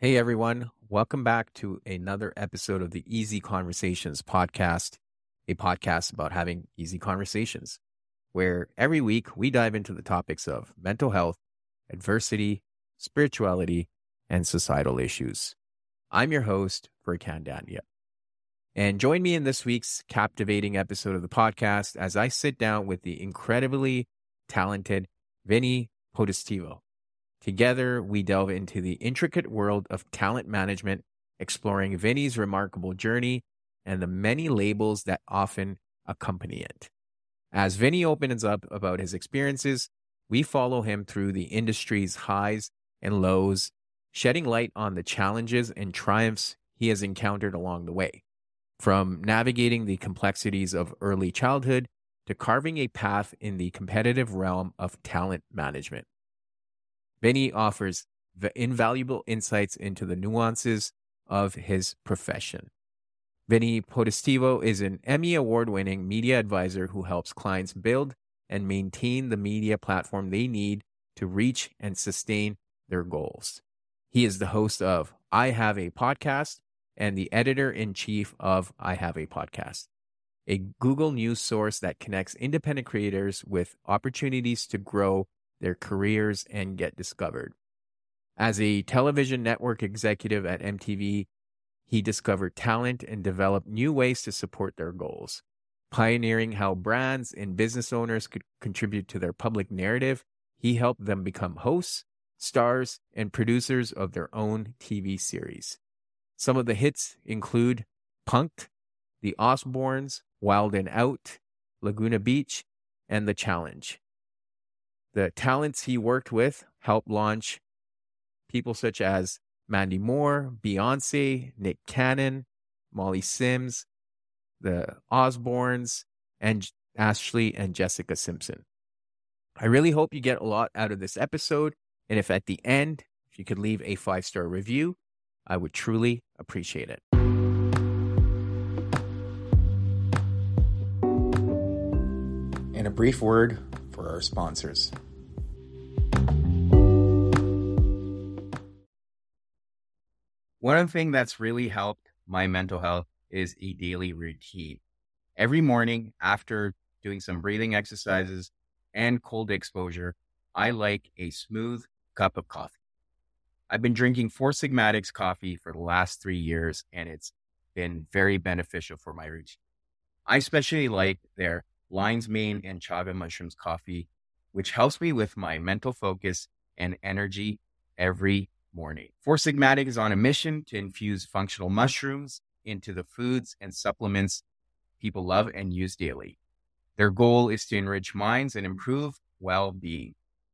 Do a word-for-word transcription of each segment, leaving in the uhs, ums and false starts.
Hey everyone, welcome back to another episode of the Easy Conversations podcast, a podcast about having easy conversations, where every week we dive into the topics of mental health, adversity, spirituality, and societal issues. I'm your host, Furkan Dandia. And join me in this week's captivating episode of the podcast as I sit down with the incredibly talented Vinny Potestivo. Together, we delve into the intricate world of talent management, exploring Vinny's remarkable journey and the many labels that often accompany it. As Vinny opens up about his experiences, we follow him through the industry's highs and lows, shedding light on the challenges and triumphs he has encountered along the way. From navigating the complexities of early childhood to carving a path in the competitive realm of talent management. Vinny offers the invaluable insights into the nuances of his profession. Vinny Potestivo is an Emmy award-winning media advisor who helps clients build and maintain the media platform they need to reach and sustain their goals. He is the host of I Have a Podcast and the editor-in-chief of I Have a Podcast, a Google News source that connects independent creators with opportunities to grow their careers and get discovered. As a television network executive at M T V, he discovered talent and developed new ways to support their goals. Pioneering how brands and business owners could contribute to their public narrative, he helped them become hosts, stars, and producers of their own T V series. Some of the hits include Punk'd, The Osbournes, Wild and Out, Laguna Beach, and The Challenge. The talents he worked with helped launch people such as Mandy Moore, Beyonce, Nick Cannon, Molly Sims, the Osbournes, and Ashley and Jessica Simpson. I really hope you get a lot out of this episode, and if at the end, if you could leave a five-star review, I would truly appreciate it. And a brief word for our sponsors. One thing that's really helped my mental health is a daily routine. Every morning after doing some breathing exercises and cold exposure, I like a smooth cup of coffee. I've been drinking Four Sigmatics coffee for the last three years, and it's been very beneficial for my routine. I especially like their lion's mane and chaga mushrooms coffee, which helps me with my mental focus and energy every morning. Four Sigmatic is on a mission to infuse functional mushrooms into the foods and supplements people love and use daily. Their goal is to enrich minds and improve well-being.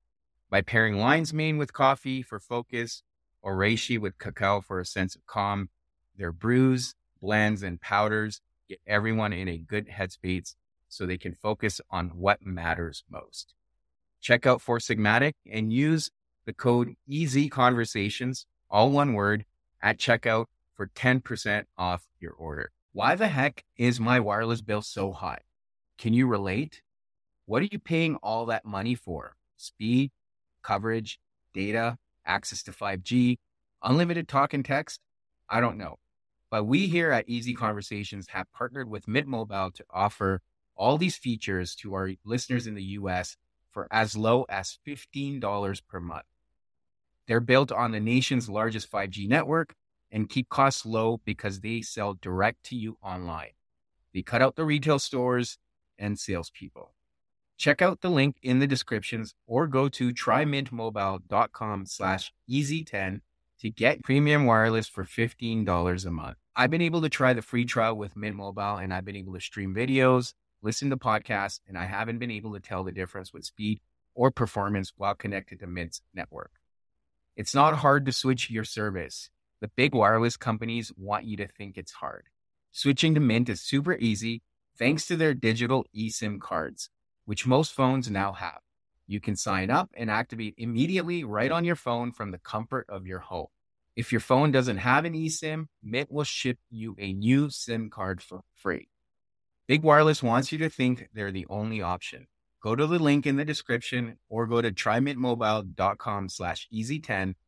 By pairing lion's mane with coffee for focus or reishi with cacao for a sense of calm, their brews, blends, and powders get everyone in a good headspace so they can focus on what matters most. Check out Four Sigmatic and use the code EasyConversations, all one word, at checkout for ten percent off your order. Why the heck is my wireless bill so high? Can you relate? What are you paying all that money for? Speed, coverage, data, access to five G, unlimited talk and text? I don't know. But we here at Easy Conversations have partnered with Mint Mobile to offer all these features to our listeners in the U S for as low as fifteen dollars per month. They're built on the nation's largest five G network and keep costs low because they sell direct to you online. They cut out the retail stores and salespeople. Check out the link in the descriptions or go to trymintmobile.com slash easy10 to get premium wireless for fifteen dollars a month. I've been able to try the free trial with Mint Mobile, and I've been able to stream videos, listen to podcasts, and I haven't been able to tell the difference with speed or performance while connected to Mint's network. It's not hard to switch your service. The big wireless companies want you to think it's hard. Switching to Mint is super easy thanks to their digital eSIM cards, which most phones now have. You can sign up and activate immediately right on your phone from the comfort of your home. If your phone doesn't have an eSIM, Mint will ship you a new SIM card for free. Big Wireless wants you to think they're the only option. Go to the link in the description or go to trymintmobile.com slash easy10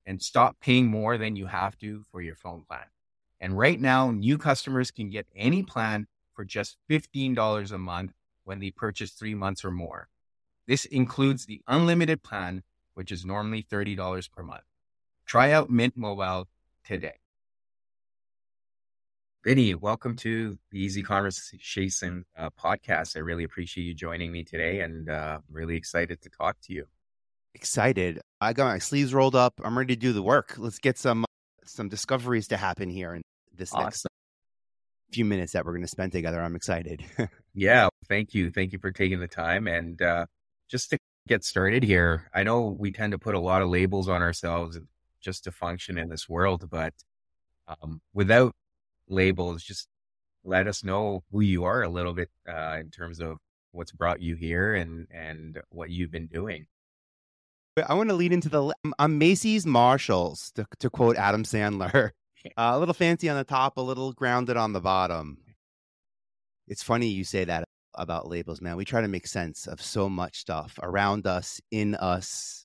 and stop paying more than you have to for your phone plan. And right now, new customers can get any plan for just fifteen dollars a month when they purchase three months or more. This includes the unlimited plan, which is normally thirty dollars per month. Try out Mint Mobile today. Vinny, welcome to the Easy Conversation uh, podcast. I really appreciate you joining me today, and uh, really excited to talk to you. Excited. I got my sleeves rolled up. I'm ready to do the work. Let's get some some discoveries to happen here in this Awesome. next few minutes that we're going to spend together. I'm excited. Yeah, thank you. Thank you for taking the time. And uh, just to get started here, I know we tend to put a lot of labels on ourselves just to function in this world, but um, without labels, just let us know who you are a little bit uh, in terms of what's brought you here and and what you've been doing. I want to lead into the I'm Macy's Marshalls, to, to quote Adam Sandler. Uh, a little fancy on the top, a little grounded on the bottom. It's funny you say that about labels, man. We try to make sense of so much stuff around us, in us.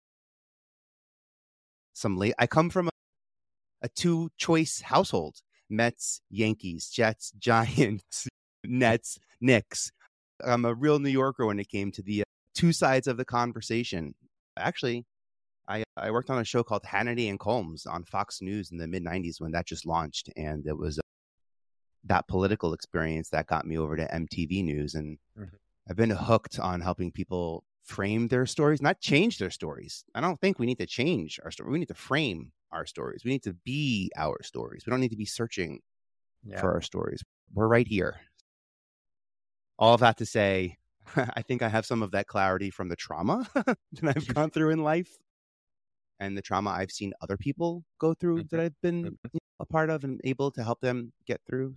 Some la- I come from a, a two-choice household. Mets, Yankees, Jets, Giants, Nets, Knicks. I'm a real New Yorker when it came to the uh, two sides of the conversation. Actually, I, I worked on a show called Hannity and Colmes on Fox News in the mid nineties when that just launched. And it was uh, that political experience that got me over to M T V News. And mm-hmm. I've been hooked on helping people frame their stories, not change their stories. I don't think we need to change our story. We need to frame our stories. We need to be our stories. We don't need to be searching yeah. for our stories. We're right here. All of that to say, I think I have some of that clarity from the trauma that I've gone through in life and the trauma I've seen other people go through mm-hmm. that I've been mm-hmm. you know, a part of and able to help them get through.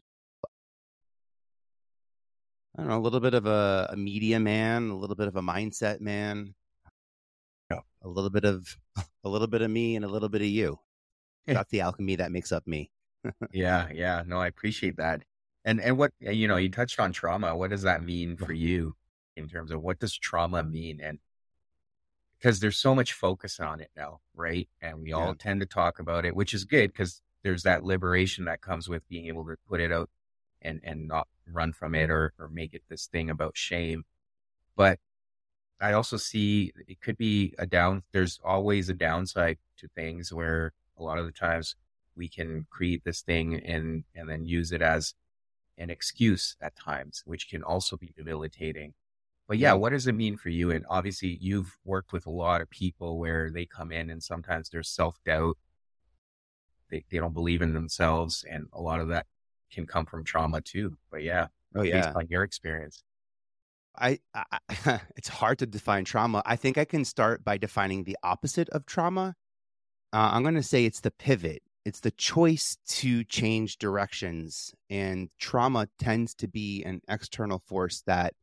I don't know, a little bit of a, a media man, a little bit of a mindset man, yeah. a little bit of a little bit of me and a little bit of you. That's the alchemy that makes up me. yeah, yeah. No, I appreciate that. And and what, you know, you touched on trauma. What does that mean for you in terms of what does trauma mean? And because there's so much focus on it now, right? And we all yeah. tend to talk about it, which is good because there's that liberation that comes with being able to put it out and, and not run from it or, or make it this thing about shame. But I also see it could be a down, there's always a downside to things where a lot of the times we can create this thing and, and then use it as an excuse at times, which can also be debilitating. But yeah, what does it mean for you? And obviously you've worked with a lot of people where they come in and sometimes there's self-doubt. They they don't believe in themselves. And a lot of that can come from trauma too. But yeah, oh, yeah. based on your experience. I, I it's hard to define trauma. I think I can start by defining the opposite of trauma. Uh, I'm going to say it's the pivot. It's the choice to change directions. And trauma tends to be an external force that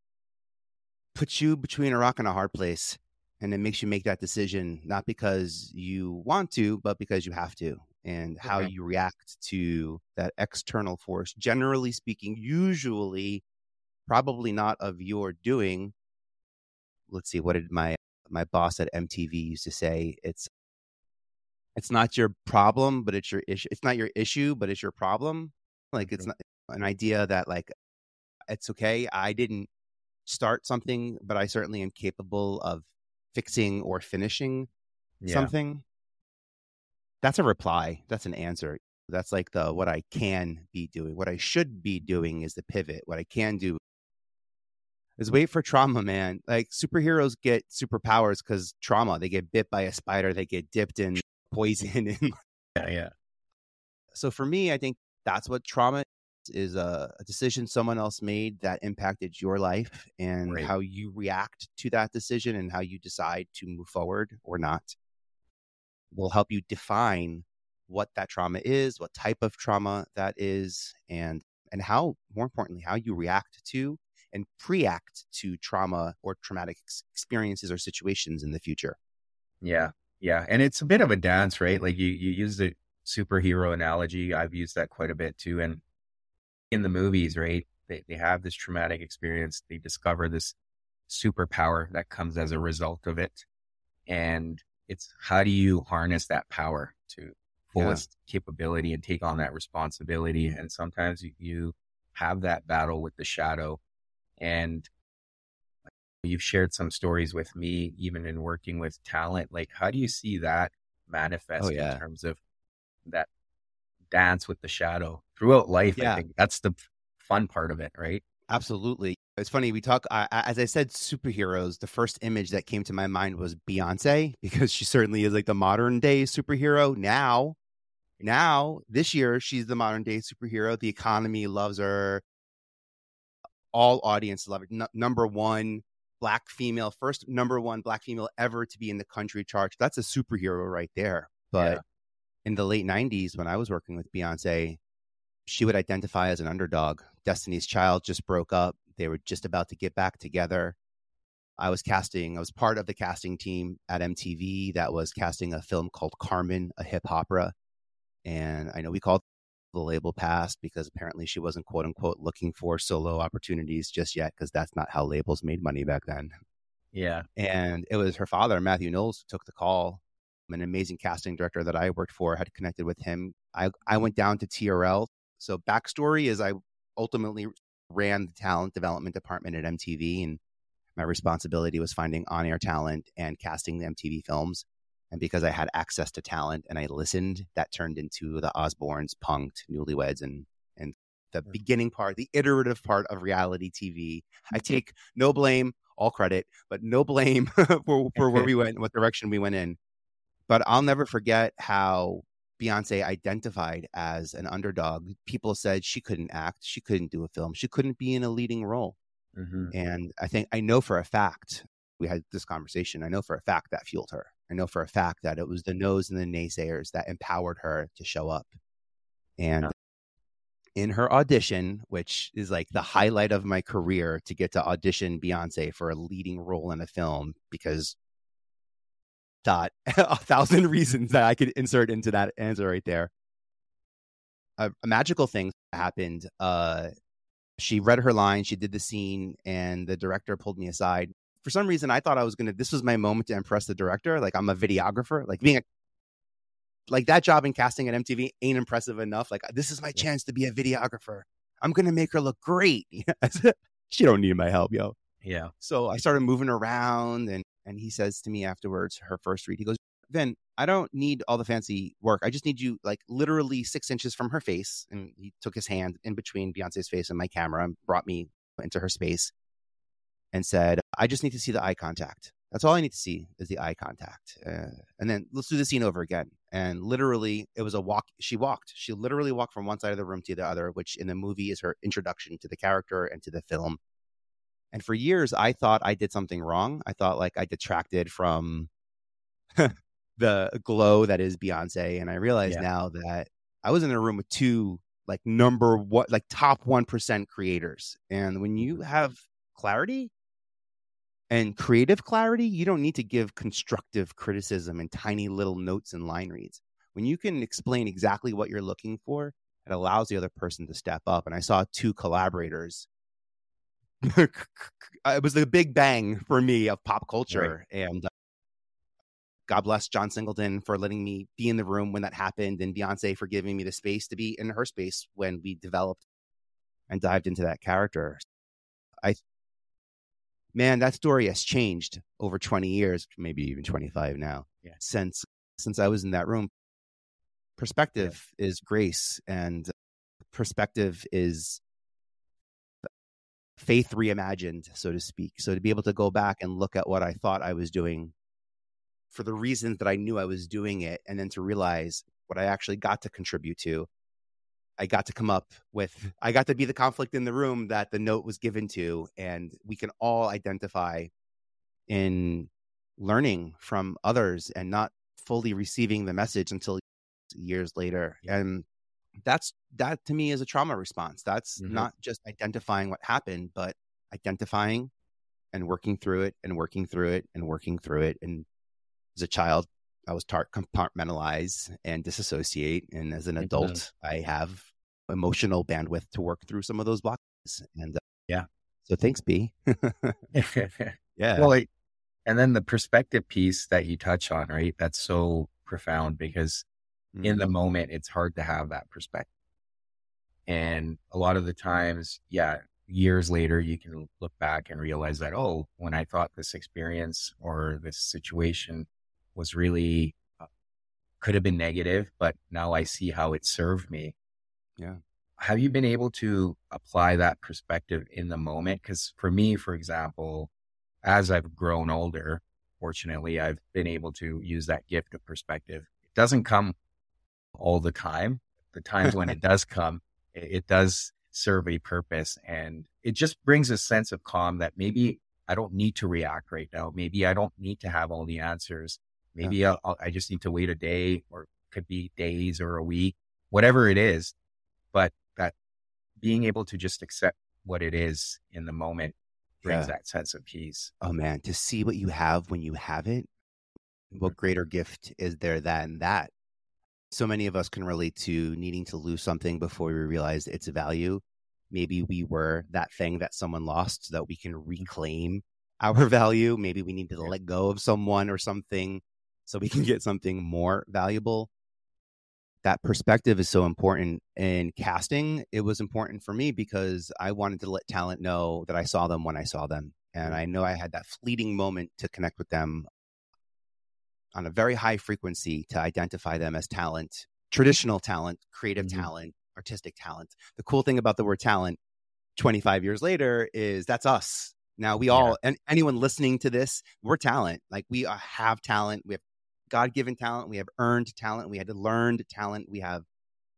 puts you between a rock and a hard place. And it makes you make that decision, not because you want to, but because you have to. And how okay. you react to that external force, generally speaking, usually probably not of your doing. Let's see, what did my my boss at M T V used to say? It's it's not your problem, but it's your issue. It's not your issue, but it's your problem. Like it's not an idea that like it's okay. I didn't start something, but I certainly am capable of fixing or finishing yeah. something. That's a reply. That's an answer. That's like the what I can be doing. What I should be doing is the pivot. What I can do is wait for trauma, man. Like superheroes get superpowers because trauma. They get bit by a spider. They get dipped in poison. And yeah, yeah. So for me, I think that's what trauma is, is a, a decision someone else made that impacted your life and right. how you react to that decision and how you decide to move forward or not will help you define what that trauma is, what type of trauma that is, and and how, more importantly, how you react to and pre-act to trauma or traumatic ex- experiences or situations in the future. Yeah, yeah. And it's a bit of a dance, right? Like you, you use the superhero analogy. I've used that quite a bit too. And in the movies, right, they, they have this traumatic experience. They discover this superpower that comes as a result of it. And it's how do you harness that power to Yeah. fullest capability and take on that responsibility? And sometimes you, you have that battle with the shadow. And you've shared some stories with me, even in working with talent. Like, how do you see that Oh, manifest in yeah. terms of that dance with the shadow throughout life? I Yeah, think that's the fun part of it, right? absolutely. It's funny. We talk, I, I- as I said, superheroes. The first image that came to my mind was Beyonce because she certainly is like the modern day superhero now. Now, this year, she's the modern day superhero. The economy loves her. All audiences love it. N- number one black female, first number one black female ever to be in the country charts. That's a superhero right there. Yeah. But in the late nineties, when I was working with Beyonce, she would identify as an underdog. Destiny's Child just broke up. They were just about to get back together. I was casting, I was part of the casting team at M T V that was casting a film called Carmen, a hip opera. And I know we called the label passed because apparently she wasn't quote unquote looking for solo opportunities just yet, because that's not how labels made money back then. Yeah. And it was her father, Matthew Knowles, who took the call. An amazing casting director that I worked for had connected with him. I, I went down to T R L. So backstory is I ultimately ran the talent development department at M T V, and my responsibility was finding on-air talent and casting the M T V films. And because I had access to talent and I listened, that turned into the Osbournes, Punk'd, Newlyweds, and and the beginning part, the iterative part of reality T V. I take no blame, all credit, but no blame for, for where we went and what direction we went in. But I'll never forget how Beyonce identified as an underdog. People said she couldn't act, she couldn't do a film, she couldn't be in a leading role. Mm-hmm. And I think I know for a fact, we had this conversation, I know for a fact that fueled her. I know for a fact that it was the no's and the naysayers that empowered her to show up. And in her audition, which is like the highlight of my career, to get to audition Beyonce for a leading role in a film, because thought a thousand reasons that I could insert into that answer right there. A, a magical thing happened. Uh, she read her line, she did the scene, and the director pulled me aside. For some reason, I thought I was going to, this was my moment to impress the director. Like, I'm a videographer, like being a, like that job in casting at M T V ain't impressive enough. Like, this is my chance to be a videographer. I'm going to make her look great. She don't need my help, yo. Yeah. So I started moving around, and, and he says to me afterwards, her first read, he goes, Vin, I don't need all the fancy work. I just need you like literally six inches from her face. And he took his hand in between Beyonce's face and my camera and brought me into her space and said, I just need to see the eye contact. That's all I need to see is the eye contact. Uh, and then let's do the scene over again. And literally, it was a walk. She walked. She literally walked from one side of the room to the other, which in the movie is her introduction to the character and to the film. And for years, I thought I did something wrong. I thought like I detracted from the glow that is Beyonce. And I realize Yeah. now that I was in a room with two like number one, like top one percent creators. And when you have clarity and creative clarity, you don't need to give constructive criticism and tiny little notes and line reads. When you can explain exactly what you're looking for, it allows the other person to step up. And I saw two collaborators. It was the big bang for me of pop culture. Right. And uh, God bless John Singleton for letting me be in the room when that happened, and Beyonce for giving me the space to be in her space when we developed and dived into that character. I, man, that story has changed over twenty years, maybe even twenty-five now, yeah. since since I was in that room. Perspective yeah. is grace, and perspective is faith reimagined, so to speak. So to be able to go back and look at what I thought I was doing for the reasons that I knew I was doing it, and then to realize what I actually got to contribute to. I got to come up with, I got to be the conflict in the room that the note was given to, and we can all identify in learning from others and not fully receiving the message until years later. And that's, that to me is a trauma response. That's mm-hmm. not just identifying what happened, but identifying and working through it and working through it and working through it. And as a child, I was taught compartmentalize and disassociate. And as an adult, mm-hmm. I have emotional bandwidth to work through some of those blocks. And uh, yeah. So thanks, B. Yeah. Well, it, And then the perspective piece that you touch on, right? That's so profound because in Mm, the moment, it's hard to have that perspective. And a lot of the times, yeah, years later, you can look back and realize that, oh, when I thought this experience or this situation was really, uh, could have been negative, but now I see how it served me. yeah. Have you been able to apply that perspective in the moment? Because for me, for example, as I've grown older, fortunately, I've been able to use that gift of perspective. It doesn't come all the time. The times when it does come, it, it does serve a purpose, and it just brings a sense of calm that maybe I don't need to react right now. Maybe I don't need to have all the answers. Yeah. Maybe I'll, I'll, I just need to wait a day, or could be days or a week, whatever it is. But that being able to just accept what it is in the moment brings Yeah. that sense of peace. Oh man, to see what you have when you have it, what greater gift is there than that? So many of us can relate to needing to lose something before we realize its value. Maybe we were that thing that someone lost so that we can reclaim our value. Maybe we need to Yeah. let go of someone or something so we can get something more valuable. That perspective is so important in casting. It was important for me because I wanted to let talent know that I saw them when I saw them. And I know I had that fleeting moment to connect with them on a very high frequency to identify them as talent, traditional talent, creative Mhm. talent, artistic talent. The cool thing about the word talent twenty-five years later is that's us. Now we Yeah. all, and anyone listening to this, we're talent. Like we uh, have talent. We have God-given talent. We have earned talent. We had to learn talent. We have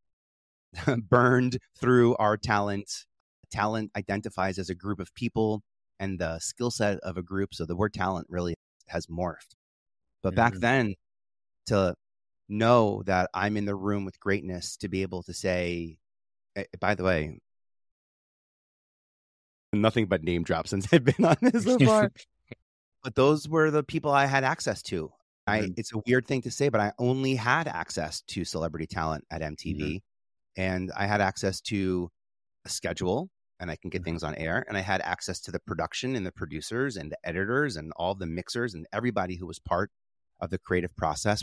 burned through our talent. Talent identifies as a group of people and the skill set of a group. So the word talent really has morphed. But back Mhm. then, to know that I'm in the room with greatness, to be able to say, eh, by the way, nothing but name drops since I've been on this so far. But those were the people I had access to. I, Mhm. it's a weird thing to say, but I only had access to celebrity talent at Mhm. M T V. And I had access to a schedule and I can get Mhm. things on air. And I had access to the production and the producers and the editors and all the mixers and everybody who was part of the creative process.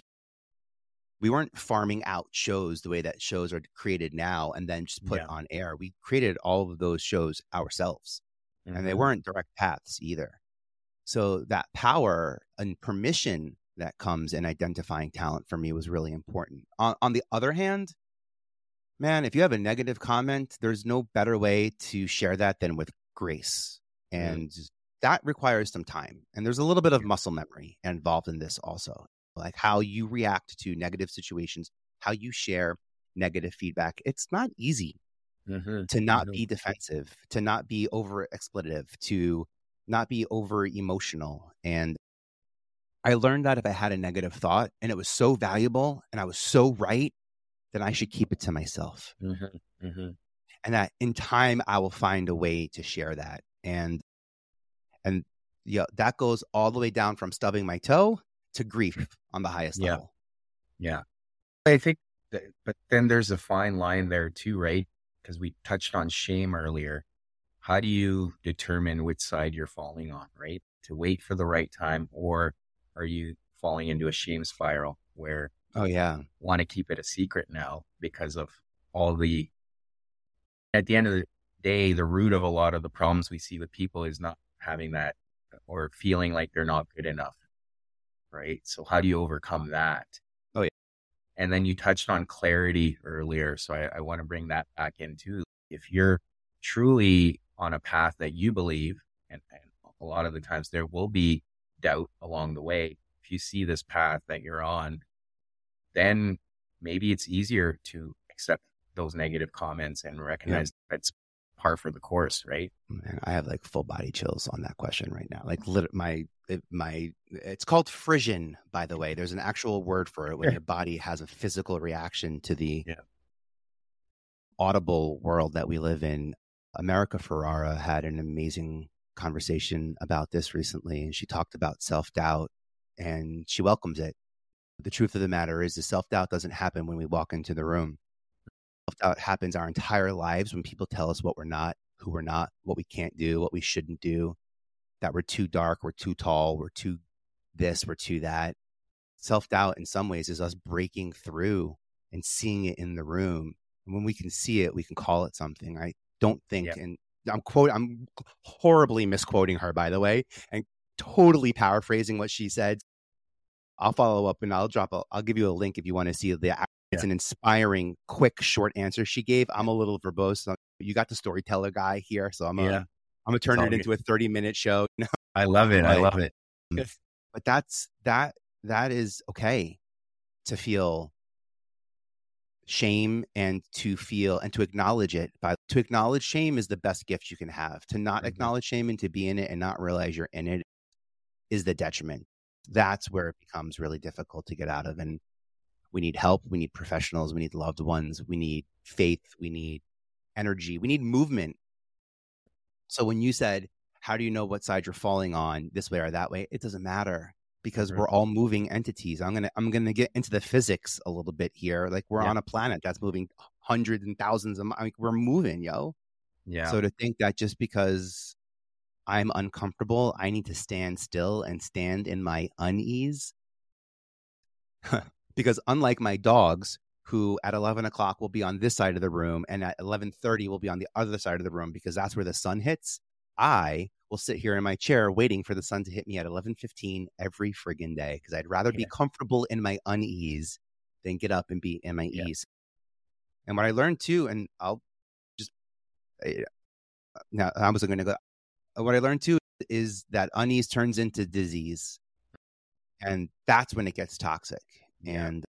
We weren't farming out shows the way that shows are created now and then just put Yeah. on air. We created all of those shows ourselves, and they Mhm. weren't direct paths either. So that power and permission that comes in identifying talent for me was really important. On, on the other hand, man, if you have a negative comment, there's no better way to share that than with grace. Mhm. And that requires some time. And there's a little bit of Yeah. muscle memory involved in this also, like how you react to negative situations, how you share negative feedback. It's not easy Mhm. to not Mhm. be defensive, to not be over expletive, to not be over emotional. And I learned that if I had a negative thought and it was so valuable and I was so right, then I should keep it to myself. Mhm. Mhm. And that in time I will find a way to share that. And and yeah, that goes all the way down from stubbing my toe to grief on the highest Yeah. level. Yeah. I think that, but then there's a fine line there too, right? Because we touched on shame earlier. How do you determine which side you're falling on, right? To wait for the right time, or are you falling into a shame spiral where Oh yeah. want to keep it a secret now because of all the, at the end of the day, the root of a lot of the problems we see with people is not having that or feeling like they're not good enough, right? So how do you overcome that? Oh yeah. And then you touched on clarity earlier. So I, I want to bring that back in too. If you're truly on a path that you believe, and, and a lot of the times there will be doubt along the way. If you see this path that you're on, then maybe it's easier to accept those negative comments and Yeah. recognize that's par for the course, right? Man, I have like full body chills on that question right now. Like lit- my it, my it's called frisson, by the way. There's an actual word for it when Yeah. your body has a physical reaction to the Yeah. audible world that we live in. America Ferrara had an amazing conversation about this recently, and she talked about self-doubt and she welcomes it. The truth of the matter is the self-doubt doesn't happen when we walk into the room. Self-doubt happens our entire lives when people tell us what we're not, who we're not, what we can't do, what we shouldn't do, that we're too dark, we're too tall, we're too this, we're too that. Self-doubt in some ways is us breaking through and seeing it in the room. And when we can see it, we can call it something. I don't think, Yeah. and I'm quote, I'm horribly misquoting her, by the way, and totally paraphrasing what she said. I'll follow up and I'll drop a, I'll give you a link if you want to see the, it's Yeah. an inspiring, quick, short answer she gave. I'm a little verbose. So you got the storyteller guy here. So I'm, Yeah. a, I'm going to turn It's it all into a thirty minute show. I love it. I But, love it. but that's, that, that is okay to feel shame and to feel and to acknowledge it. But to acknowledge shame is the best gift you can have. To not Mhm. acknowledge shame and to be in it and not realize you're in it is the detriment. That's where it becomes really difficult to get out of. And we need help. We need professionals. We need loved ones. We need faith. We need energy. We need movement. So when you said, how do you know what side you're falling on, this way or that way? It doesn't matter, because Mhm. we're all moving entities. I'm gonna I'm gonna get into the physics a little bit here. Like, we're Yeah. on a planet that's moving hundreds and thousands of. I mean, we're moving, yo. Yeah. So to think that just because I'm uncomfortable, I need to stand still and stand in my unease. Because unlike my dogs, who at eleven o'clock will be on this side of the room and at eleven thirty will be on the other side of the room because that's where the sun hits, I will sit here in my chair waiting for the sun to hit me at eleven fifteen every friggin' day, because I'd rather Yeah. be comfortable in my unease than get up and be in my Yeah. ease. And what I learned too, and I'll just, now I was going to go, what I learned too is that unease turns into disease. And that's when it gets toxic. Yeah. And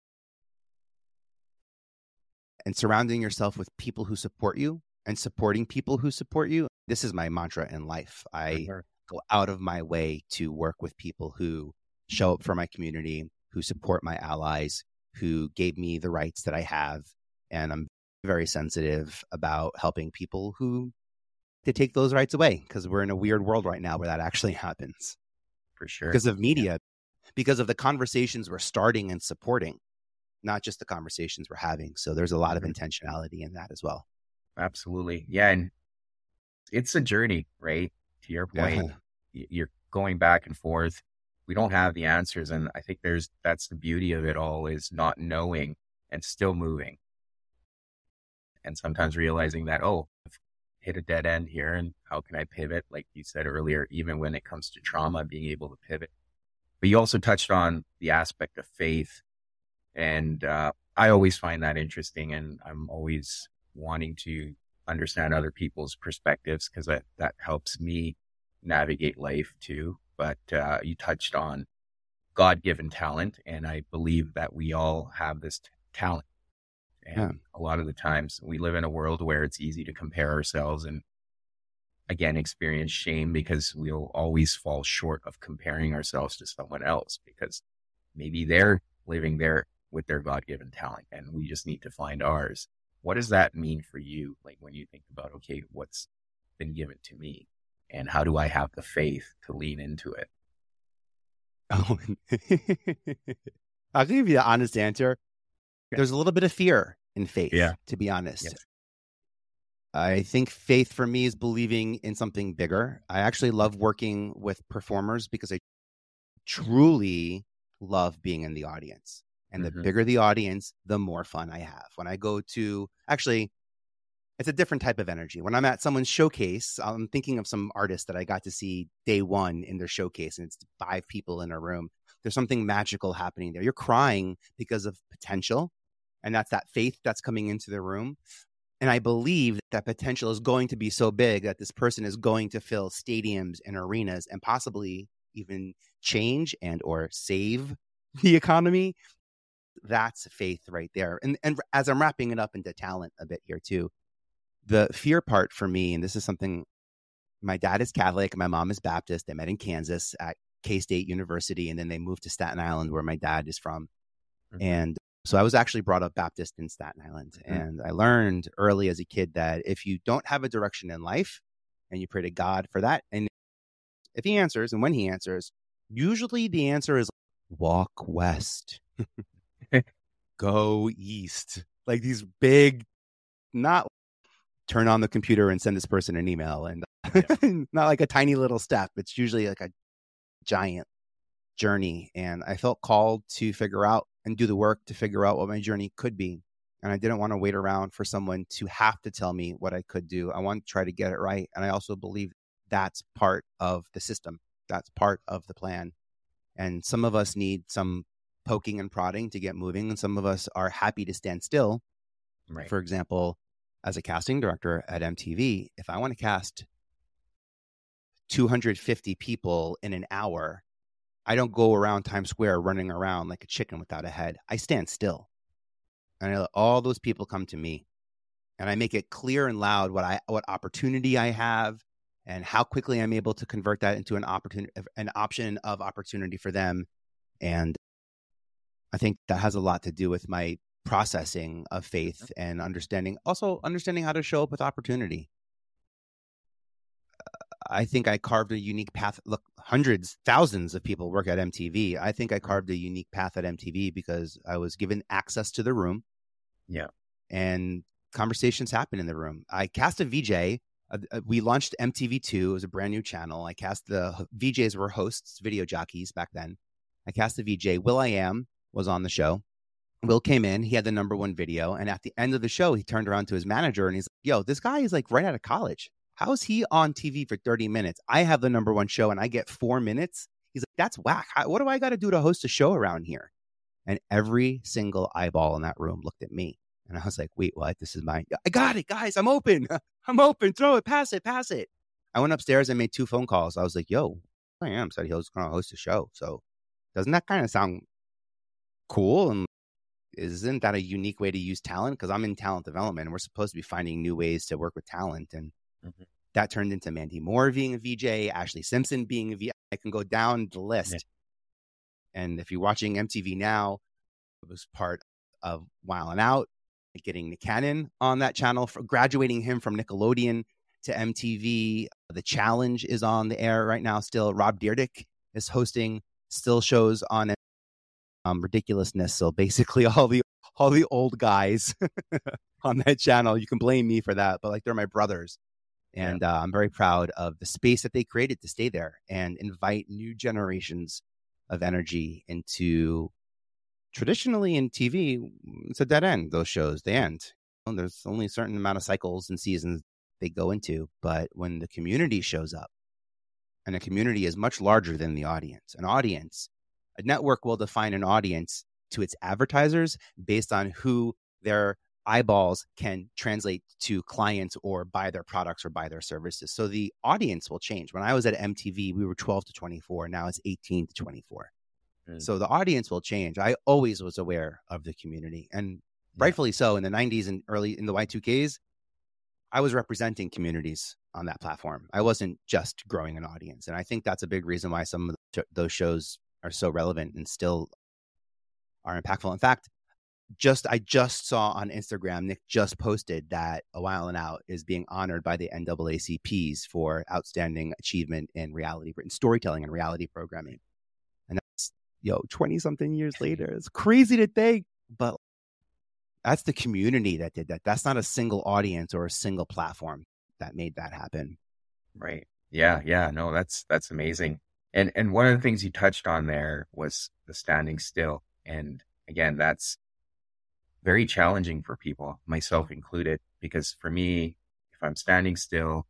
and surrounding yourself with people who support you and supporting people who support you. This is my mantra in life. I Mhm. go out of my way to work with people who show up for my community, who support my allies, who gave me the rights that I have. And I'm very sensitive about helping people who to take those rights away, because we're in a weird world right now where that actually happens For sure. because of media, because of the conversations we're starting and supporting, not just the conversations we're having. So there's a lot of Mhm. intentionality in that as well. Absolutely. Yeah. And it's a journey, right? To your point, Yeah. y- you're going back and forth. We don't have the answers. And I think there's, that's the beauty of it all, is not knowing and still moving. And sometimes realizing that, oh, I've hit a dead end here, and how can I pivot? Like you said earlier, even when it comes to trauma, being able to pivot. But you also touched on the aspect of faith. And uh, I always find that interesting. And I'm always wanting to understand other people's perspectives, because that, that helps me navigate life too. But uh, you touched on God-given talent. And I believe that we all have this t- talent. And Yeah. a lot of the times we live in a world where it's easy to compare ourselves and, again, experience shame, because we'll always fall short of comparing ourselves to someone else, because maybe they're living there with their God-given talent and we just need to find ours. What does that mean for you? Like, when you think about, okay, what's been given to me and how do I have the faith to lean into it? Oh. I'll give you the honest answer. There's a little bit of fear in faith, Yeah. to be honest. Yes. I think faith for me is believing in something bigger. I actually love working with performers because I truly love being in the audience. And the Mhm. bigger the audience, the more fun I have. When I go to, actually, it's a different type of energy. When I'm at someone's showcase, I'm thinking of some artists that I got to see day one in their showcase, and it's five people in a room. There's something magical happening there. You're crying because of potential, and that's that faith that's coming into the room. And I believe that, that potential is going to be so big that this person is going to fill stadiums and arenas and possibly even change and or save the economy. That's faith right there. And and as I'm wrapping it up into talent a bit here too, the fear part for me, and this is something, my dad is Catholic, my mom is Baptist. They met in Kansas at K-State University, and then they moved to Staten Island, where my dad is from. Mhm. And so I was actually brought up Baptist in Staten Island. Mhm. And I learned early as a kid that if you don't have a direction in life and you pray to God for that, and if he answers and when he answers, usually the answer is walk west, go east. Like these big, not turn on the computer and send this person an email, and Yeah. not like a tiny little step. It's usually like a giant journey, and I felt called to figure out and do the work to figure out what my journey could be. And I didn't want to wait around for someone to have to tell me what I could do. I want to try to get it right. And I also believe that's part of the system. That's part of the plan. And some of us need some poking and prodding to get moving. And some of us are happy to stand still. Right. For example, as a casting director at M T V, if I want to cast two hundred fifty people in an hour, I don't go around Times Square running around like a chicken without a head. I stand still. And I let all those people come to me. And I make it clear and loud what I what opportunity I have and how quickly I'm able to convert that into an opportunity, an option of opportunity for them. And I think that has a lot to do with my processing of faith and understanding, also understanding how to show up with opportunity. I think I carved a unique path. Look, hundreds, thousands of people work at M T V. I think I carved a unique path at M T V because I was given access to the room. Yeah. And conversations happen in the room. I cast a V J. Uh, we launched M T V two. It was a brand new channel. I cast the V Js were hosts, video jockeys back then. I cast the V J. will.i.am was on the show. Will came in. He had the number one video. And at the end of the show, he turned around to his manager and he's like, yo, this guy is like right out of college. How is he on T V for thirty minutes? I have the number one show and I get four minutes. He's like, that's whack. How, what do I got to do to host a show around here? And every single eyeball in that room looked at me. And I was like, wait, what? This is mine. I got it, guys. I'm open. I'm open. Throw it. Pass it. Pass it. I went upstairs and made two phone calls. I was like, yo, I am. Said he was going to host a show. So doesn't that kind of sound cool? And isn't that a unique way to use talent? Because I'm in talent development and we're supposed to be finding new ways to work with talent. And mm-hmm. that turned into Mandy Moore being a V J, Ashley Simpson being a V J. I can go down the list. Yeah. And if you're watching M T V now, it was part of Wild 'N Out, getting Nick Cannon on that channel, for graduating him from Nickelodeon to M T V. The Challenge is on the air right now still. Rob Dyrdek is hosting still shows on um, Ridiculousness. So basically all the all the old guys on that channel, you can blame me for that, but like they're my brothers. And yeah. uh, I'm very proud of the space that they created to stay there and invite new generations of energy into. Traditionally in T V, it's a dead end. Those shows, they end. Well, there's only a certain amount of cycles and seasons they go into. But when the community shows up, and a community is much larger than the audience, an audience, a network will define an audience to its advertisers based on who their eyeballs can translate to clients or buy their products or buy their services. So the audience will change. When I was at M T V, we were twelve to twenty-four. Now it's eighteen to twenty-four. So the audience will change. I always was aware of the community, and yeah. rightfully so. In the nineties and early in the Y two Ks, I was representing communities on that platform. I wasn't just growing an audience. And I think that's a big reason why some of the, those shows are so relevant and still are impactful. In fact, just I just saw on Instagram, Nick just posted that A While and Out is being honored by the N double A C Ps for outstanding achievement in reality, in storytelling and reality programming. And that's, yo, twenty something years later. It's crazy to think, but that's the community that did that. That's not a single audience or a single platform that made that happen. Right. Yeah. Yeah. No, that's, that's amazing. And, and one of the things you touched on there was the standing still. And again, that's very challenging for people, myself included, because for me, if I'm standing still,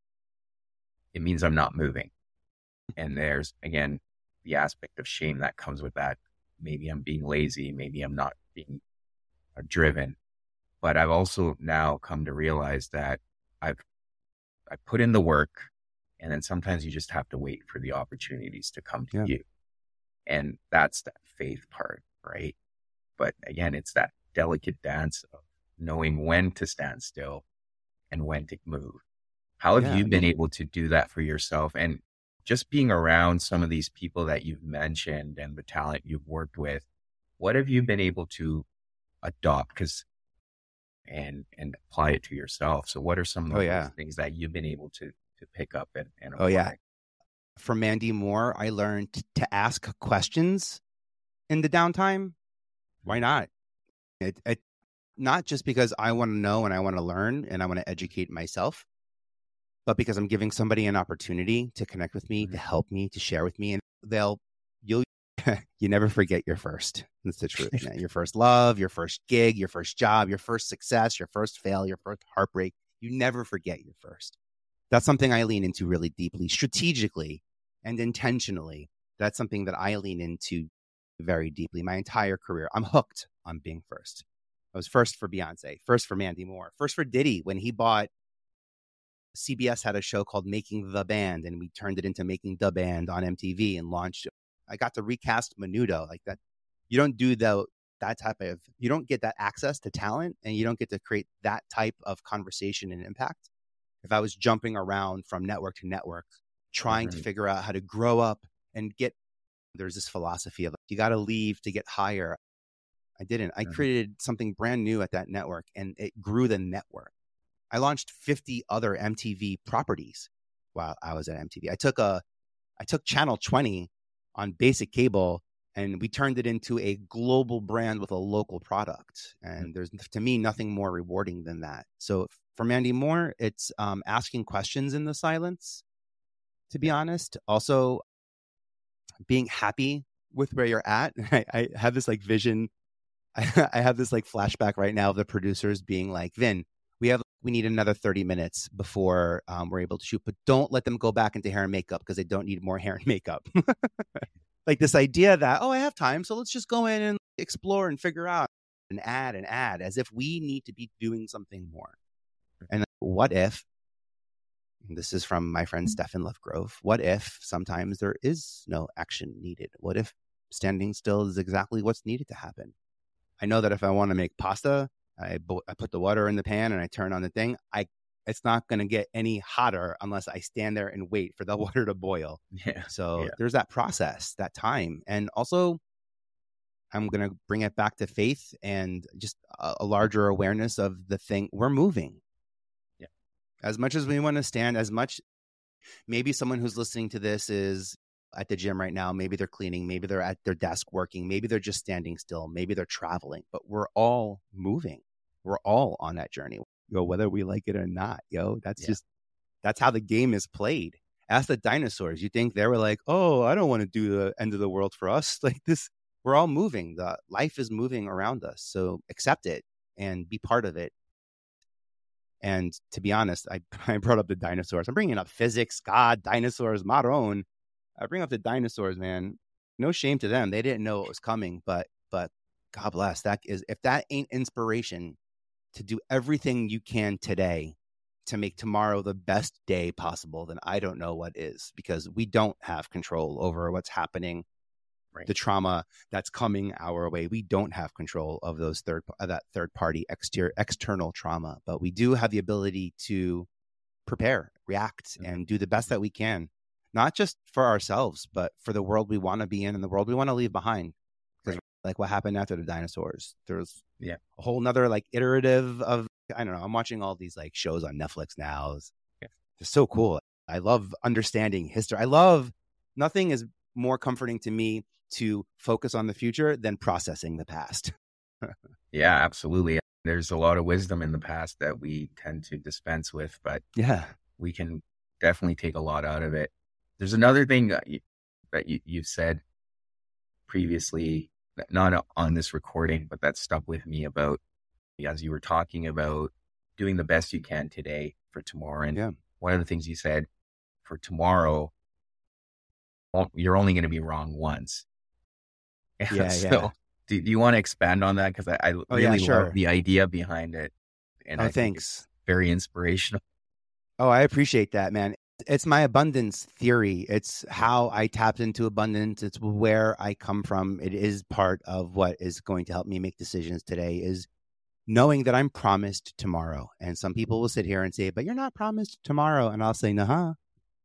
it means I'm not moving. And there's, again, the aspect of shame that comes with that. Maybe I'm being lazy. Maybe I'm not being uh, driven. But I've also now come to realize that I've I put in the work, and then sometimes you just have to wait for the opportunities to come to yeah. you. And that's that faith part, right? But again, it's that delicate dance of knowing when to stand still and when to move. How have yeah. you been able to do that for yourself? And just being around some of these people that you've mentioned and the talent you've worked with, what have you been able to adopt because and and apply it to yourself? So what are some of oh, those yeah. things that you've been able to to pick up and, and apply? Oh, yeah. From Mandy Moore, I learned to ask questions in the downtime. Why not? It, it not just because I want to know and I want to learn and I want to educate myself, but because I'm giving somebody an opportunity to connect with me, mm-hmm. to help me, to share with me. And they'll, you'll You never forget your first. That's the truth, man. Your first love, your first gig, your first job, your first success, your first fail, your first heartbreak. You never forget your first. That's something I lean into really deeply, strategically and intentionally. That's something that I lean into very deeply. My entire career, I'm hooked on being first. I was first for Beyonce, first for Mandy Moore, first for Diddy when he bought, C B S had a show called Making the Band, and we turned it into Making the Band on M T V and launched it. I got to recast Menudo like that. You don't do the, that type of, you don't get that access to talent, and you don't get to create that type of conversation and impact if I was jumping around from network to network, trying mm-hmm. to figure out how to grow up and get, there's this philosophy of you got to leave to get higher. I didn't. I mm-hmm. created something brand new at that network, and it grew the network. I launched fifty other M T V properties while I was at M T V. I took a, I took Channel twenty on basic cable, and we turned it into a global brand with a local product. And there's, to me, nothing more rewarding than that. So for Mandy Moore, it's um, asking questions in the silence, to be honest. Also, being happy with where you're at. I, I have this like vision. I, I have this like flashback right now of the producers being like, Vin, we have, we need another thirty minutes before um, we're able to shoot, but don't let them go back into hair and makeup because they don't need more hair and makeup. Like this idea that, oh, I have time, so let's just go in and explore and figure out and add and add as if we need to be doing something more. And what if, and this is from my friend Stefan Lovegrove, what if sometimes there is no action needed? What if standing still is exactly what's needed to happen? I know that if I want to make pasta, I, bo- I put the water in the pan and I turn on the thing. I It's not going to get any hotter unless I stand there and wait for the water to boil. Yeah. So yeah. there's that process, that time. And also, I'm going to bring it back to faith and just a, a larger awareness of the thing. We're moving. Yeah. As much as we want to stand, as much, maybe someone who's listening to this is at the gym right now. Maybe they're cleaning. Maybe they're at their desk working. Maybe they're just standing still. Maybe they're traveling. But we're all moving. We're all on that journey. Yo, whether we like it or not, yo, that's yeah. just, that's how the game is played. Ask the dinosaurs. You think they were like, oh, I don't want to do the end of the world for us. Like this, we're all moving. The life is moving around us. So accept it and be part of it. And to be honest, I, I brought up the dinosaurs. I'm bringing up physics, God, dinosaurs, Maron. I bring up the dinosaurs, man. No shame to them. They didn't know it was coming, but, but God bless. That is, if that ain't inspiration to do everything you can today to make tomorrow the best day possible, then I don't know what is, because we don't have control over what's happening, right. The trauma that's coming our way. We don't have control of those third, of that third party exterior, external trauma, but we do have the ability to prepare, react, mm-hmm. and do the best that we can, not just for ourselves, but for the world we want to be in and the world we want to leave behind. Because right. like what happened after the dinosaurs, there's yeah. a whole nother like iterative of, I don't know, I'm watching all these like shows on Netflix now. It's, yeah. it's so cool. I love understanding history. I love, nothing is more comforting to me to focus on the future than processing the past. Yeah, absolutely. There's a lot of wisdom in the past that we tend to dispense with, but yeah, we can definitely take a lot out of it. There's another thing that, you, that you, you've said previously, not on this recording, but that stuck with me about, as you were talking about doing the best you can today for tomorrow. And yeah. one of the things you said, for tomorrow, well, you're only going to be wrong once. Yeah, so yeah. Do, do you want to expand on that? Because I, I oh, really yeah, sure. love the idea behind it. And oh, I thanks. think it's very inspirational. Oh, I appreciate that, man. It's my abundance theory. It's how I tapped into abundance. It's where I come from. It is part of what is going to help me make decisions today, is knowing that I'm promised tomorrow. And some people will sit here and say, but you're not promised tomorrow. And I'll say, nah,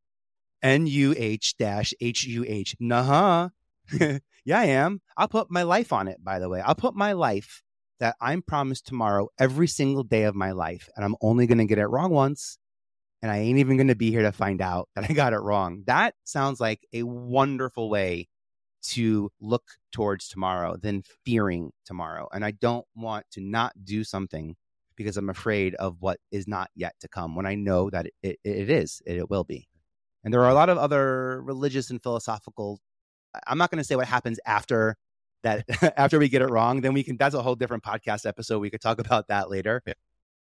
N U H dash H U H. Nah. Yeah, I am. I'll put my life on it, by the way. I'll put my life that I'm promised tomorrow every single day of my life. And I'm only going to get it wrong once. And I ain't even going to be here to find out that I got it wrong. That sounds like a wonderful way to look towards tomorrow than fearing tomorrow. And I don't want to not do something because I'm afraid of what is not yet to come, when I know that it, it, it is, it, it will be. And there are a lot of other religious and philosophical I'm not going to say what happens after that, after we get it wrong. Then we can, that's a whole different podcast episode. We could talk about that later. Yeah.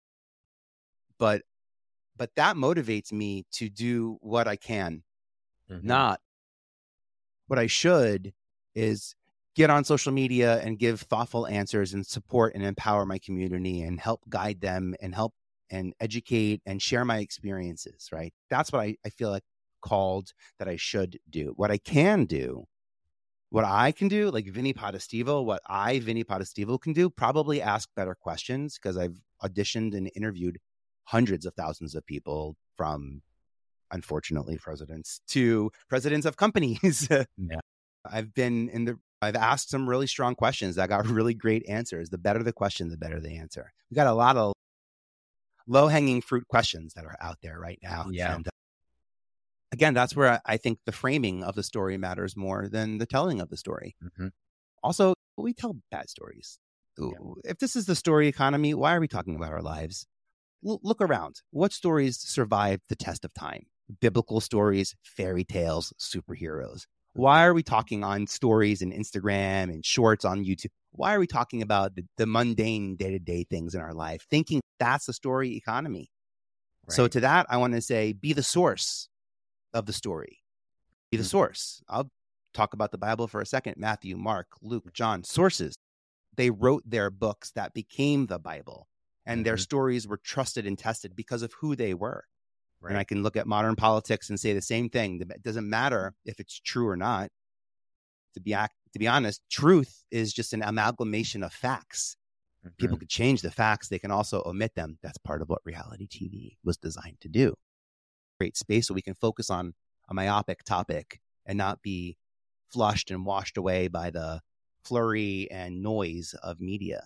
But, but that motivates me to do what I can, mm-hmm. not what I should is get on social media and give thoughtful answers and support and empower my community and help guide them and help and educate and share my experiences, right? That's what I, I feel like called that I should do. What I can do, what I can do, like Vinny Potestivo, what I, Vinny Potestivo, can do, probably ask better questions, because I've auditioned and interviewed hundreds of thousands of people, from, unfortunately, presidents to presidents of companies. Yeah. I've been in the, I've asked some really strong questions that got really great answers. The better the question, the better the answer. We got a lot of low-hanging fruit questions that are out there right now. Yeah. And, uh, again, that's where I think the framing of the story matters more than the telling of the story. Mm-hmm. Also, we tell bad stories. Yeah. If this is the story economy, why are we talking about our lives? L- look around. What stories survived the test of time? Biblical stories, fairy tales, superheroes. Why are we talking on stories and Instagram and shorts on YouTube? Why are we talking about the, the mundane day-to-day things in our life, thinking that's the story economy? Right. So to that, I want to say, be the source of the story. Be the mm-hmm. source. I'll talk about the Bible for a second. Matthew, Mark, Luke, John, sources. They wrote their books that became the Bible, and mm-hmm. their stories were trusted and tested because of who they were. Right. And I can look at modern politics and say the same thing. It doesn't matter if it's true or not. To be to be honest, truth is just an amalgamation of facts. Mm-hmm. People could change the facts. They can also omit them. That's part of what reality T V was designed to do. Create space so we can focus on a myopic topic and not be flushed and washed away by the flurry and noise of media.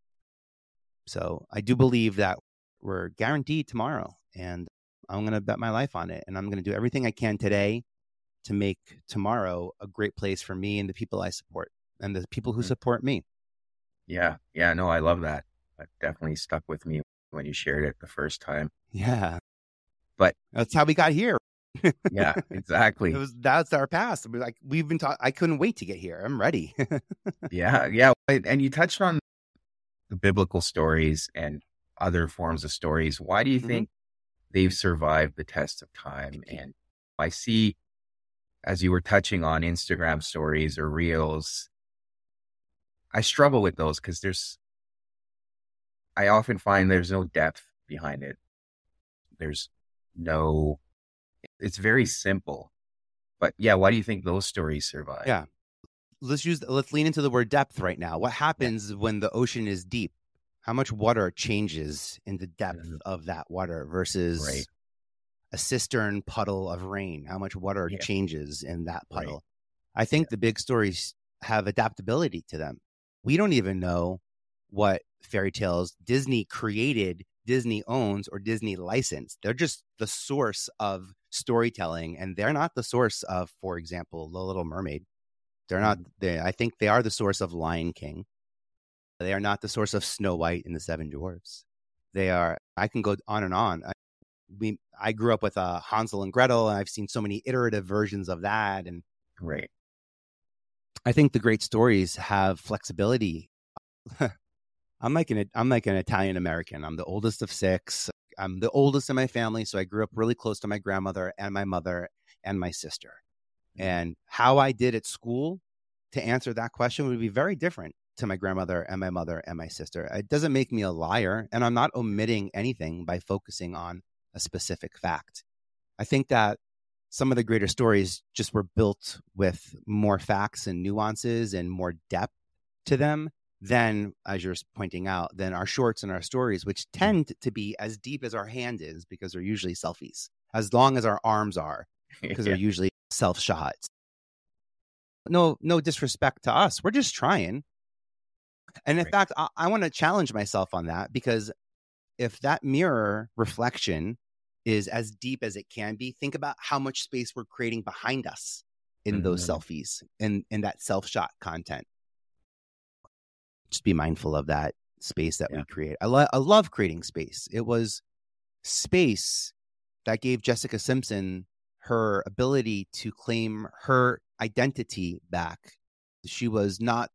So I do believe that we're guaranteed tomorrow, and I'm going to bet my life on it. And I'm going to do everything I can today to make tomorrow a great place for me and the people I support and the people who mm-hmm. support me. Yeah. Yeah. No, I love that. That definitely stuck with me when you shared it the first time. Yeah. But that's how we got here. Yeah, exactly. It was, that's our past. We're like, we've been taught, I couldn't wait to get here. I'm ready. Yeah. Yeah. And you touched on the biblical stories and other forms of stories. Why do you mm-hmm. think they've survived the test of time? And I see, as you were touching on Instagram stories or reels, I struggle with those because there's, I often find there's no depth behind it. There's no, it's very simple. But yeah, why do you think those stories survive? Yeah. Let's use, let's lean into the word depth right now. What happens yeah. when the ocean is deep? How much water changes in the depth mm-hmm. of that water versus right. a cistern puddle of rain? How much water yeah. changes in that puddle? Right. I think yeah. the big stories have adaptability to them. We don't even know what fairy tales Disney created, Disney owns, or Disney licensed. They're just the source of storytelling, and they're not the source of, for example, The Little Mermaid. They're not. They, I think they are the source of Lion King. They are not the source of Snow White and the Seven Dwarfs. They are. I can go on and on. I, we. I grew up with uh, Hansel and Gretel, and I've seen so many iterative versions of that. And right. I think the great stories have flexibility. I'm like an. I'm like an Italian American. I'm the oldest of six. I'm the oldest in my family, so I grew up really close to my grandmother and my mother and my sister. And how I did at school to answer that question would be very different to my grandmother and my mother and my sister. It doesn't make me a liar, and I'm not omitting anything by focusing on a specific fact. I think that some of the greater stories just were built with more facts and nuances and more depth to them than, as you're pointing out, than our shorts and our stories, which tend to be as deep as our hand is because they're usually selfies, as long as our arms are, because yeah. they're usually self-shots. No, no disrespect to us. We're just trying. And in right. fact, I, I want to challenge myself on that, because if that mirror reflection is as deep as it can be, think about how much space we're creating behind us in mm-hmm. those selfies and in that self-shot content. Just be mindful of that space that yeah. we create. I, lo- I love creating space. It was space that gave Jessica Simpson her ability to claim her identity back. She was not,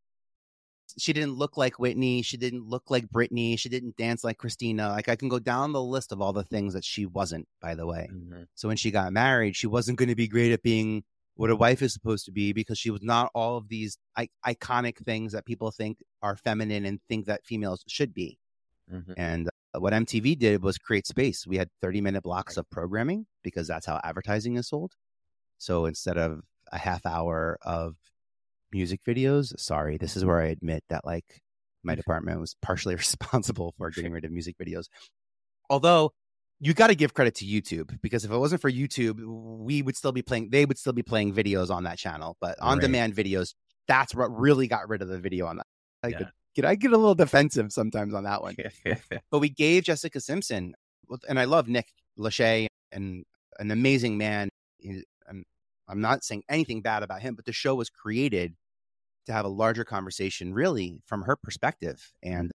she didn't look like Whitney. She didn't look like Britney. She didn't dance like Christina. Like I can go down the list of all the things that she wasn't, by the way. Mm-hmm. So when she got married, she wasn't going to be great at being what a wife is supposed to be because she was not all of these I- iconic things that people think are feminine and think that females should be. Mm-hmm. And uh, what M T V did was create space. We had thirty minute blocks of programming because that's how advertising is sold. So instead of a half hour of music videos, sorry, this is where I admit that like my department was partially responsible for getting rid of music videos. Although you got to give credit to YouTube, because if it wasn't for YouTube, we would still be playing, they would still be playing videos on that channel. But on-demand right. videos, that's what really got rid of the video on that. I, yeah. could, get, I get a little defensive sometimes on that one. But we gave Jessica Simpson, and I love Nick Lachey, and an amazing man. I'm, I'm not saying anything bad about him, but the show was created to have a larger conversation, really, from her perspective. And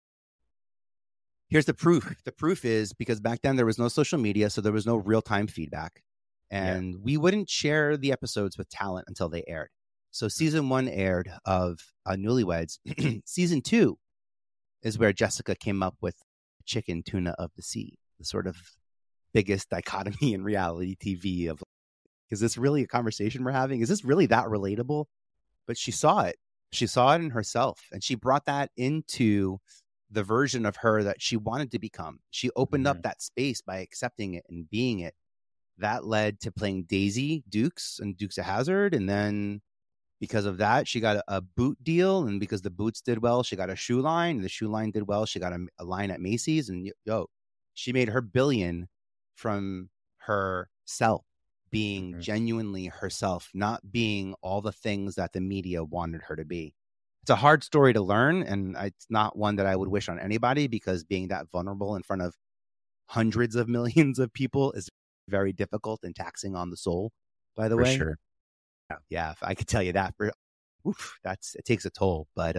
here's the proof. The proof is because back then there was no social media, so there was no real-time feedback. And yeah. we wouldn't share the episodes with talent until they aired. So season one aired of uh, Newlyweds. Season two is where Jessica came up with Chicken Tuna of the Sea, the sort of biggest dichotomy in reality T V of, is this really a conversation we're having? Is this really that relatable? But she saw it. She saw it in herself, and she brought that into the version of her that she wanted to become. She opened mm-hmm. up that space by accepting it and being it. That led to playing Daisy Dukes and Dukes of Hazzard. And then because of that, she got a, a boot deal. And because the boots did well, she got a shoe line. The shoe line did well. She got a, a line at Macy's. And yo, she made her billion from herself, being mm-hmm. genuinely herself, not being all the things that the media wanted her to be. It's a hard story to learn, and it's not one that I would wish on anybody, because being that vulnerable in front of hundreds of millions of people is very difficult and taxing on the soul, by the for way. Sure. Yeah, yeah, if I could tell you that, for, oof, that's, it takes a toll, but,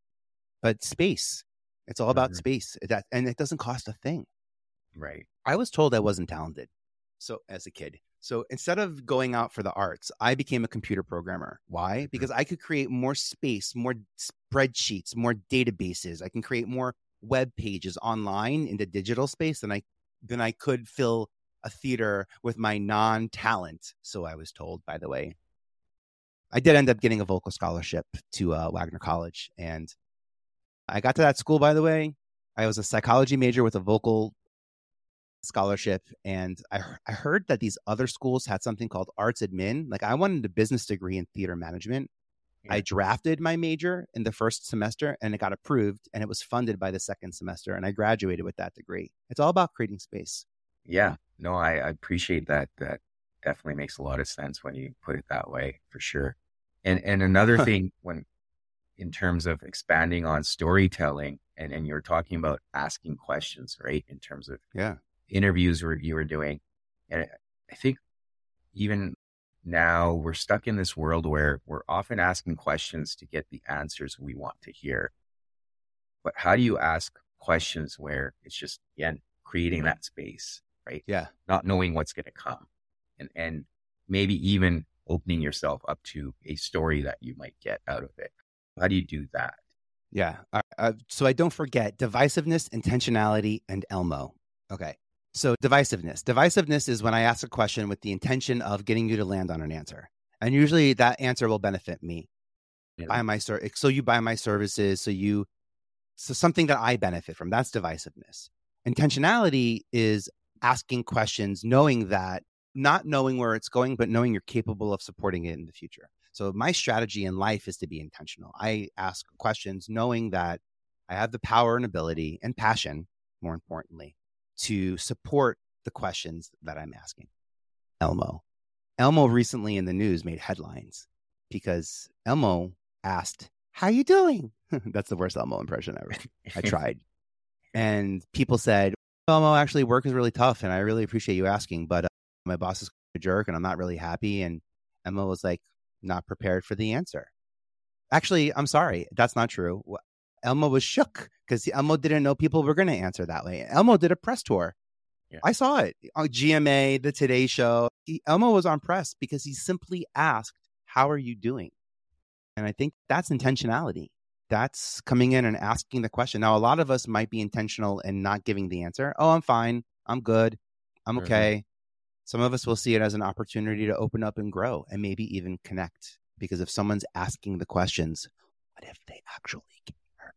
but space, it's all about mm-hmm. space, that, and it doesn't cost a thing. Right. I was told I wasn't talented. So as a kid, so instead of going out for the arts, I became a computer programmer. Why? Because I could create more space, more spreadsheets, more databases. I can create more web pages online in the digital space than I than I could fill a theater with my non-talent. So I was told, by the way. I did end up getting a vocal scholarship to uh, Wagner College. And I got to that school, by the way. I was a psychology major with a vocal scholarship, and I I heard that these other schools had something called arts admin. Like, I wanted a business degree in theater management. Yeah. I drafted my major in the first semester, and it got approved, and it was funded by the second semester, and I graduated with that degree. It's all about creating space. Yeah, no, I, I appreciate that. That definitely makes a lot of sense when you put it that way, for sure. And and another thing, when in terms of expanding on storytelling, and and you're talking about asking questions, right? In terms of yeah. interviews where you were doing. And I think even now we're stuck in this world where we're often asking questions to get the answers we want to hear. But how do you ask questions where it's just, again, creating that space, right? Yeah. Not knowing what's going to come, and, and maybe even opening yourself up to a story that you might get out of it. How do you do that? Yeah. Uh, so I don't forget divisiveness, intentionality, and Elmo. Okay. So divisiveness. Divisiveness is when I ask a question with the intention of getting you to land on an answer. And usually that answer will benefit me. Yeah. Buy my ser- so you buy my services, so you so something that I benefit from. That's divisiveness. Intentionality is asking questions, knowing that, not knowing where it's going, but knowing you're capable of supporting it in the future. So my strategy in life is to be intentional. I ask questions knowing that I have the power and ability and passion, more importantly, to support the questions that I'm asking. Elmo. Elmo recently in the news made headlines because Elmo asked, "How you doing?" That's the worst Elmo impression ever. I tried. And people said, "Elmo, actually work is really tough and I really appreciate you asking, but uh, my boss is a jerk and I'm not really happy." And Elmo was like, not prepared for the answer. Actually, I'm sorry. That's not true. Elmo was shook because Elmo didn't know people were going to answer that way. Elmo did a press tour. Yeah. I saw it on G M A, the Today Show. He, Elmo was on press because he simply asked, how are you doing? And I think that's intentionality. That's coming in and asking the question. Now, a lot of us might be intentional in not giving the answer. Oh, I'm fine. I'm good. I'm okay. Mm-hmm. Some of us will see it as an opportunity to open up and grow and maybe even connect. Because if someone's asking the questions, what if they actually care?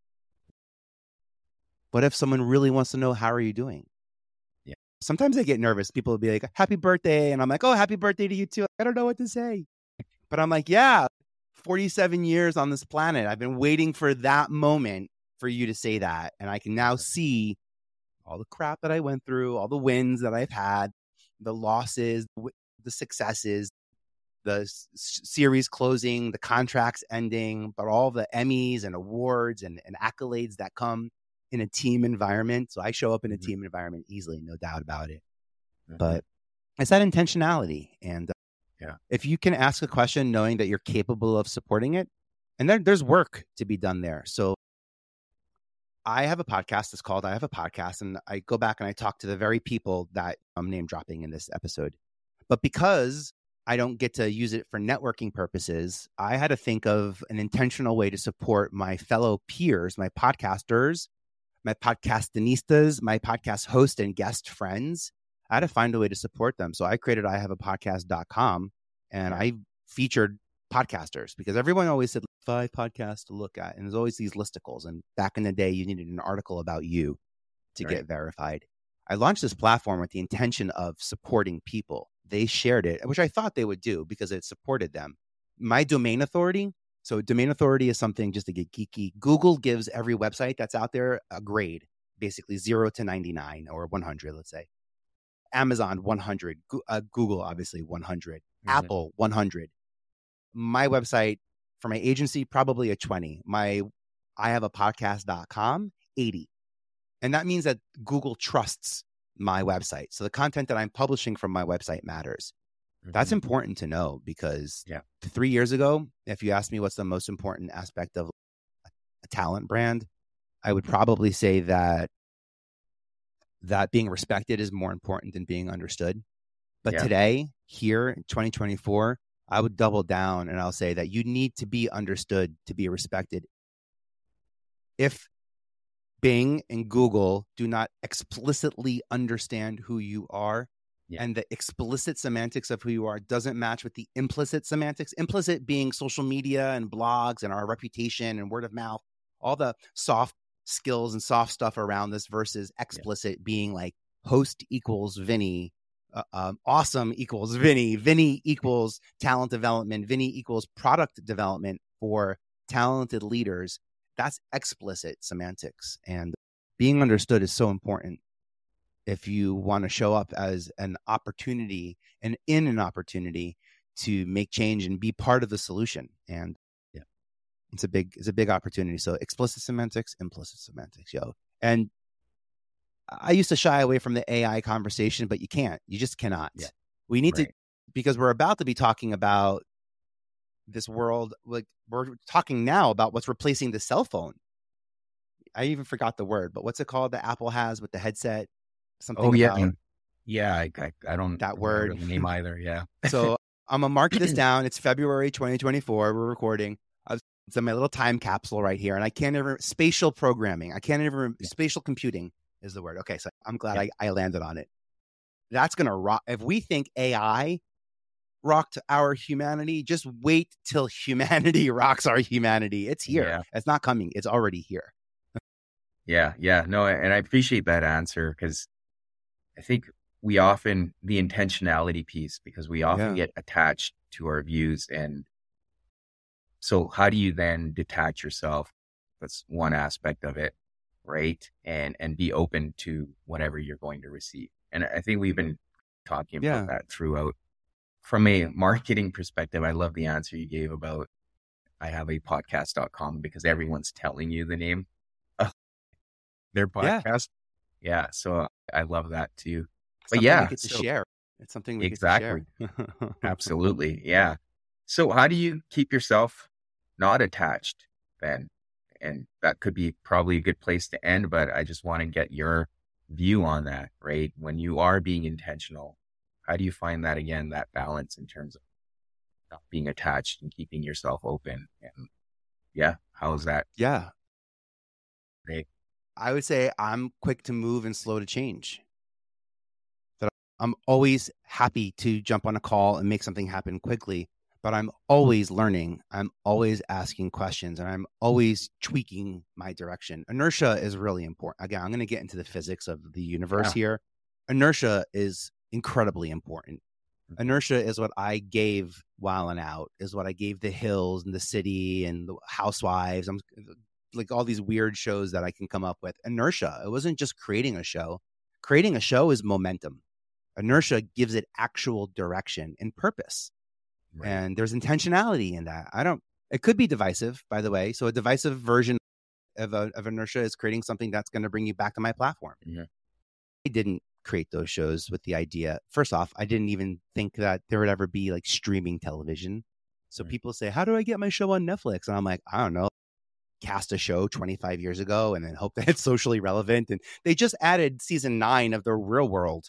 What if someone really wants to know, how are you doing? Yeah. Sometimes I get nervous. People will be like, happy birthday. And I'm like, oh, happy birthday to you too. I don't know what to say. But I'm like, yeah, forty-seven years on this planet. I've been waiting for that moment for you to say that. And I can now see all the crap that I went through, all the wins that I've had, the losses, the successes, the s- series closing, the contracts ending, but all the Emmys and awards and, and accolades that come in a team environment. So I show up in a mm-hmm. team environment easily, no doubt about it. Mm-hmm. But it's that intentionality. And uh, yeah, if you can ask a question knowing that you're capable of supporting it, and there, there's work to be done there. So I have a podcast. It's called I Have a Podcast. And I go back and I talk to the very people that I'm name dropping in this episode. But because I don't get to use it for networking purposes, I had to think of an intentional way to support my fellow peers, my podcasters, my podcastinistas, my podcast host and guest friends. I had to find a way to support them. So I created I have a podcast dot com and I featured podcasters because everyone always said five podcasts to look at. And there's always these listicles. And back in the day, you needed an article about you to right. get verified. I launched this platform with the intention of supporting people. They shared it, which I thought they would do because it supported them. My domain authority. So domain authority is something, just to get geeky. Google gives every website that's out there a grade, basically zero to ninety-nine or one hundred, let's say. Amazon, one hundred. Uh, Google, obviously, one hundred. Mm-hmm. Apple, one hundred. My website for my agency, probably a twenty. My I have a podcast dot com, eighty. And that means that Google trusts my website. So the content that I'm publishing from my website matters. Mm-hmm. That's important to know because yeah. three years ago, if you asked me what's the most important aspect of a talent brand, I would probably say that that being respected is more important than being understood. But yeah. today, here in twenty twenty-four, I would double down and I'll say that you need to be understood to be respected. If Bing and Google do not explicitly understand who you are, yeah. and the explicit semantics of who you are doesn't match with the implicit semantics, implicit being social media and blogs and our reputation and word of mouth, all the soft skills and soft stuff around this versus explicit yeah. being like host equals Vinny, uh, um, awesome equals Vinny, Vinny equals talent development, Vinny equals product development for talented leaders. That's explicit semantics, and being understood is so important if you want to show up as an opportunity and in an opportunity to make change and be part of the solution. And yeah, it's a big, it's a big opportunity. So explicit semantics, implicit semantics, yo. And I used to shy away from the A I conversation, but you can't, you just cannot. Yeah. We need right. to, because we're about to be talking about this world, like we're talking now about what's replacing the cell phone. I even forgot the word, but what's it called that Apple has with the headset? Something oh, yeah. about yeah, I, I, I don't that word the name either. Yeah. So I'm going to mark this down. It's February twenty twenty-four. We're recording. It's in my little time capsule right here. And I can't ever, spatial programming. I can't ever, yeah. spatial computing is the word. Okay. So I'm glad yeah. I, I landed on it. That's going to rock. If we think A I rocked our humanity, just wait till humanity rocks our humanity. It's here. Yeah. It's not coming. It's already here. yeah. Yeah. No, and I appreciate that answer because I think we often, the intentionality piece, because we often yeah. get attached to our views. And so how do you then detach yourself? That's one aspect of it, right? And, and be open to whatever you're going to receive. And I think we've been talking about yeah. that throughout. From a marketing perspective, I love the answer you gave about I have a podcast dot com because everyone's telling you the name of their podcast. Yeah. yeah so I love that too. But something yeah, we get to so, share. It's something we exactly. get to share. Absolutely. Yeah. So how do you keep yourself not attached then? And that could be probably a good place to end, but I just want to get your view on that, right? When you are being intentional, how do you find that again, that balance in terms of not being attached and keeping yourself open. And yeah, how's that? Yeah. Great. I would say I'm quick to move and slow to change. That I'm always happy to jump on a call and make something happen quickly, but I'm always learning. I'm always asking questions, and I'm always tweaking my direction. Inertia is really important. Again, I'm going to get into the physics of the universe Yeah. here. Inertia is incredibly important. Inertia is what I gave Wild 'N Out, is what I gave The Hills and The City and The Housewives. I'm like all these weird shows that I can come up with. Inertia. It wasn't just creating a show. Creating a show is momentum. Inertia gives it actual direction and purpose. Right. And there's intentionality in that. I don't, it could be divisive, by the way. So a divisive version of, a, of inertia is creating something that's going to bring you back to my platform. Mm-hmm. I didn't create those shows with the idea. First off, I didn't even think that there would ever be like streaming television. So Mm-hmm. people say, how do I get my show on Netflix? And I'm like, I don't know. Cast a show twenty-five years ago and then hope that it's socially relevant. And they just added season nine of The Real World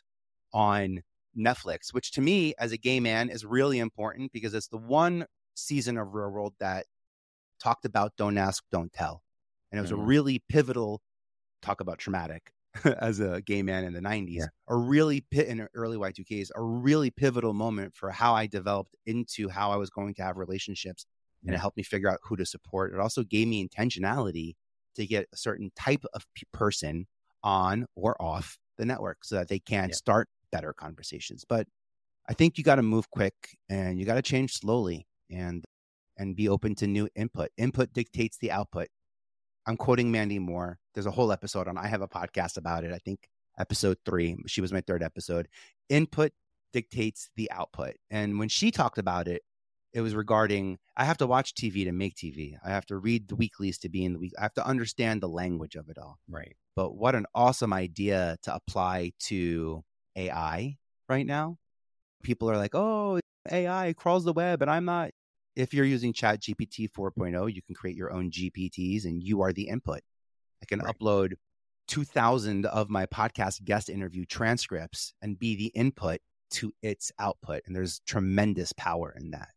on Netflix, which to me as a gay man is really important because it's the one season of Real World that talked about don't ask, don't tell. And it was mm-hmm. a really pivotal talk about traumatic as a gay man in the nineties, yeah. a really in early Y two Ks, a really pivotal moment for how I developed into how I was going to have relationships. Yeah. And it helped me figure out who to support. It also gave me intentionality to get a certain type of p- person on or off the network so that they can yeah. start better conversations. But I think you got to move quick and you got to change slowly and and be open to new input. Input dictates the output. I'm quoting Mandy Moore. There's a whole episode on, I have a podcast about it. I think episode three, she was my third episode. Input dictates the output. And when she talked about it, it was regarding, I have to watch T V to make T V. I have to read the weeklies to be in the week. I have to understand the language of it all. Right. But what an awesome idea to apply to A I right now. People are like, oh, A I crawls the web and I'm not. If you're using Chat G P T four point oh, you can create your own G P Ts and you are the input. I can right. upload two thousand of my podcast guest interview transcripts and be the input to its output. And there's tremendous power in that.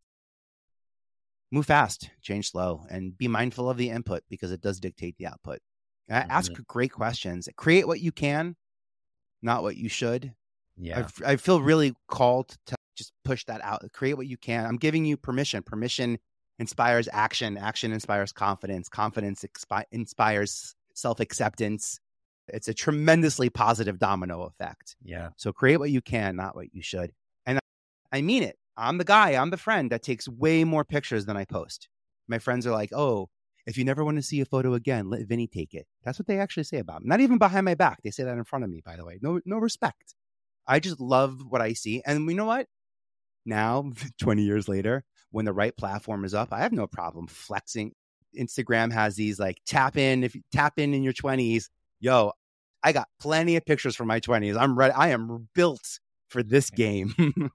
Move fast, change slow, and be mindful of the input because it does dictate the output. Mm-hmm. Ask great questions. Create what you can, not what you should. Yeah, I've, I feel really called to just push that out. Create what you can. I'm giving you permission. Permission inspires action. Action inspires confidence. Confidence expi- inspires self-acceptance. It's a tremendously positive domino effect. Yeah. So create what you can, not what you should. And I mean it. I'm the guy, I'm the friend that takes way more pictures than I post. My friends are like, oh, if you never want to see a photo again, let Vinny take it. That's what they actually say about me. Not even behind my back. They say that in front of me, by the way. No, no respect. I just love what I see. And you know what? Now, twenty years later, when the right platform is up, I have no problem flexing. Instagram has these like tap in, if you tap in in your twenties, yo, I got plenty of pictures from my twenties. I'm ready. I am built for this game.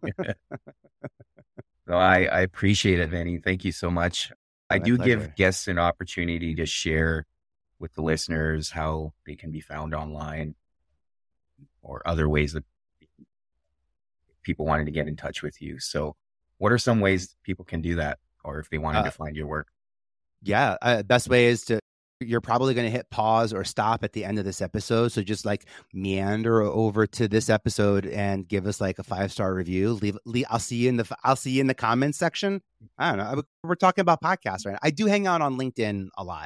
So I, I appreciate it, Vinny. Thank you so much. I My do pleasure. give guests an opportunity to share with the listeners how they can be found online or other ways that people wanted to get in touch with you. So what are some ways people can do that? Or if they wanted uh, to find your work? Yeah. Uh, best way is to, you're probably going to hit pause or stop at the end of this episode. So just like meander over to this episode and give us like a five-star review. Leave, leave I'll see you in the, I'll see you in the comments section. I don't know. We're talking about podcasts, right? I do hang out on LinkedIn a lot.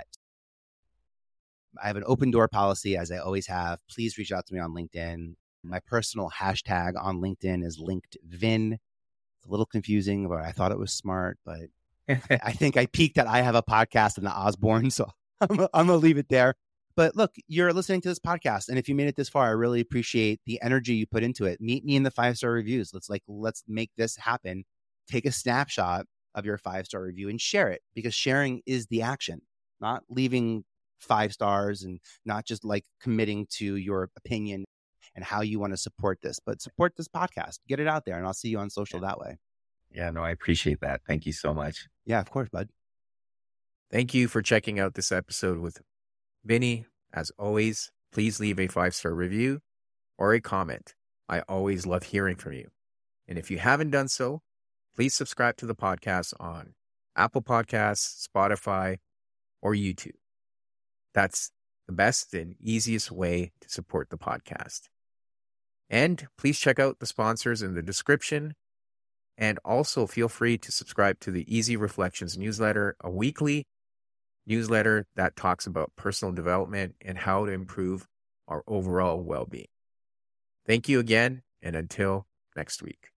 I have an open door policy, as I always have. Please reach out to me on LinkedIn. My personal hashtag on LinkedIn is LinkedVin. It's a little confusing, but I thought it was smart, but I think I peaked at I have a podcast in the Osborne. So I'm, I'm going to leave it there. But look, you're listening to this podcast. And if you made it this far, I really appreciate the energy you put into it. Meet me in the five-star reviews. Let's like, let's make this happen. Take a snapshot of your five-star review and share it, because sharing is the action, not leaving five stars and not just like committing to your opinion and how you want to support this, but support this podcast, get it out there, and I'll see you on social yeah. that way. Yeah, no, I appreciate that. Thank you so much. Yeah, of course, bud. Thank you for checking out this episode with Vinny. As always, please leave a five-star review or a comment. I always love hearing from you. And if you haven't done so, please subscribe to the podcast on Apple Podcasts, Spotify, or YouTube. That's the best and easiest way to support the podcast. And please check out the sponsors in the description. And also feel free to subscribe to the Easy Reflections newsletter, a weekly newsletter that talks about personal development and how to improve our overall well-being. Thank you again, and until next week.